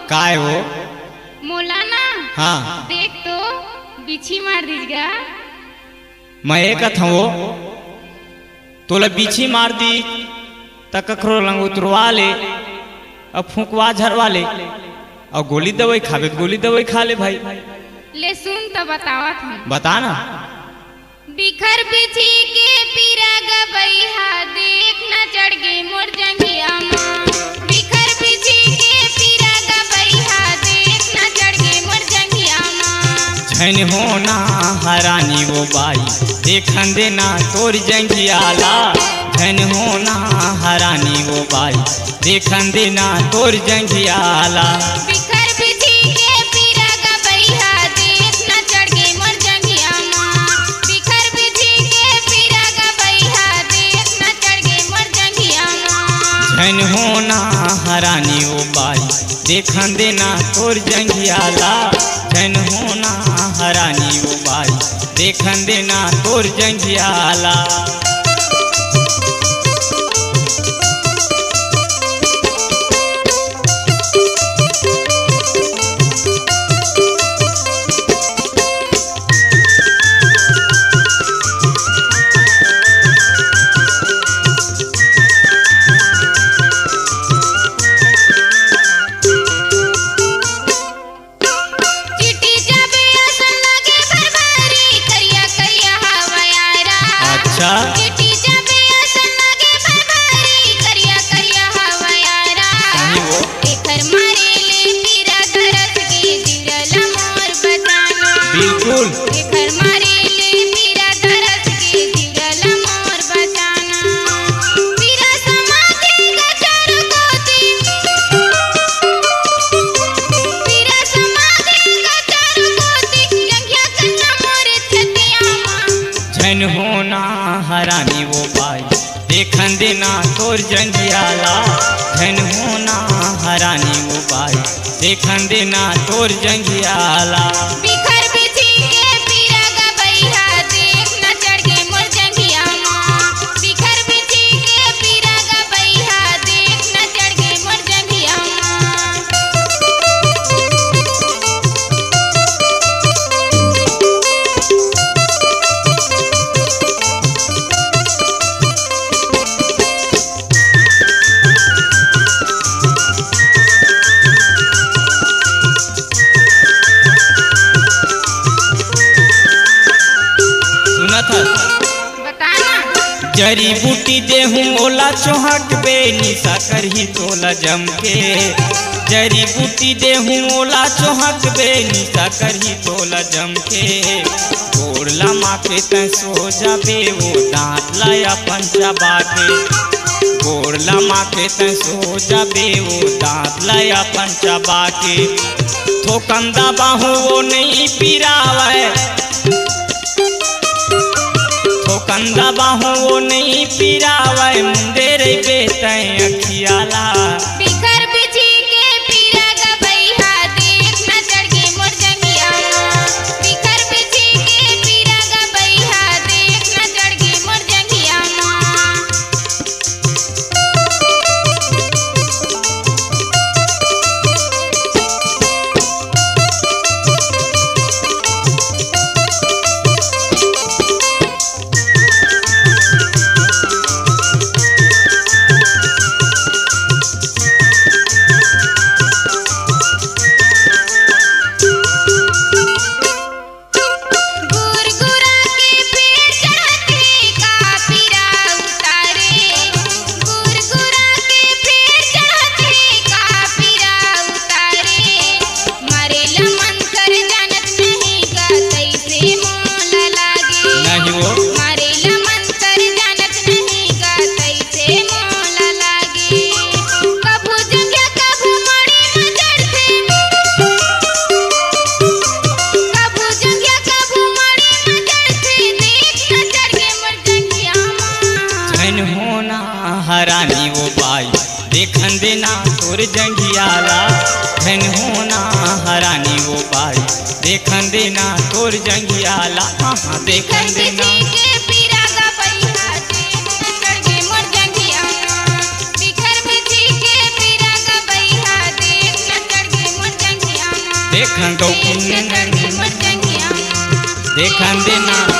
काय हो? मौलाना हाँ देख तो बिछी मार दीजिएगा। मैं एक हो तोला बीछी मार दी त कखरो लंग उतरवा ले अब फूकवा झरवा ले और गोली दवाई खावे गोली दवाई खा ले भाई। ले सुन तो बतावत हूँ। बता ना। बिखर बिछी के पीरा गबैहा देख न चढ़ गई मोर जंगिया माँ। बिखर बिछी के पीरा गबैहा देख न चढ़ गई मोर जंगिया माँ। झन होना हरानी वो बाई देखन देना तोर जंगियाला। झन होना हरानी वो बाई देखन देना तोर जंगियाला। बिखर बिछी के पीरा गबैहा देख न चढ़ गई मोर जंगिया माँ। बिखर बिछी के पीरा गबैहा देख न चढ़ गई मोर जंगिया माँ। झन होना हरानी वो बाई देखन देना तोर जंगियाला। झन होना हरानी वो बाई देखन देना तोर जंगियाला। चिट्ठी जाबे असन लगे भरभरी करिया करिया हवयारा। अच्छा चिट्ठी जाबे असन लगे भरभरी करिया करिया हवयारा। सही वो। एकर मारे ले पीरा धरस के जिरल मोर बचाना। बिल्कुल। एकर मारे ले पीरा धरस के जिरल मोर बचाना। पीरा समाधि गचर गोती। पीरा समाधि गचर गोती जंगिया कन्ना मोर छतिया माँ। झन होना हरानी वो बाई देखन देना तोर जंगियाला। झन होना हरानी वो बाई देखन देना तोर जंगियाला। बिखर बिछी के पीरा गबैहा देख न चढ़ गई मोर जंगिया माँ। बिखर बिछी के पीरा गबैहा देख न चढ़ गई मोर जंगिया माँ। सुना था बताना। जड़ी बूटी देहूँ ओला चौहक बे निशा करही तोला जम के। जड़ी बूटी देहूँ ओला चौहक बे निशा करही तोला जम के। गोरला माके तै सो जाबे वो दांत लाया पंचा बाके। गोरला माके तै सो जाबे वो दांत लाया पंचा बाके। थोकंदा बाहू वो नहीं पिरावे। थोकंदा बाहू वो नहीं पिरावे मुंडे रे बेतै अखियाला। बिखर बिछी के पीरा गबैहा देख न चढ़ गई मोर जंगिया माँ। बिखर बिछी के पीरा गबैहा देख न चढ़ गई मोर जंगिया माँ। गुरगुरा के पेड़ चढ़ते का पीरा उतारे। गुरगुरा के पेड़ चढ़ते का पीरा उतारे। मारे लमन कर जानत नहीं गा कैसे मोल लागे। नहीं वो। मारे लमन कर जानत नहीं गा कैसे मोल लागे। कभू जंगिया कभू मड़ी में चढ़ते। कभू जंगिया कभू मड़ी में चढ़ते देख न चढ़ गई मोर जंगिया माँ। झन होना हरानी वो बाई देखन देना तोर जंगियाला। झन होना हरानी वो बाई देखन देना तोर जंगियाला। हाँ देखन बिखर देना। बिछी के पीरा गबैहा देख न चढ़ गई मोर जंगिया माँ। बिखर बिछी के पीरा गबैहा देख न चढ़ गई मोर संगौ देख न चढ़ के मोर जंगिया माँ देखन देना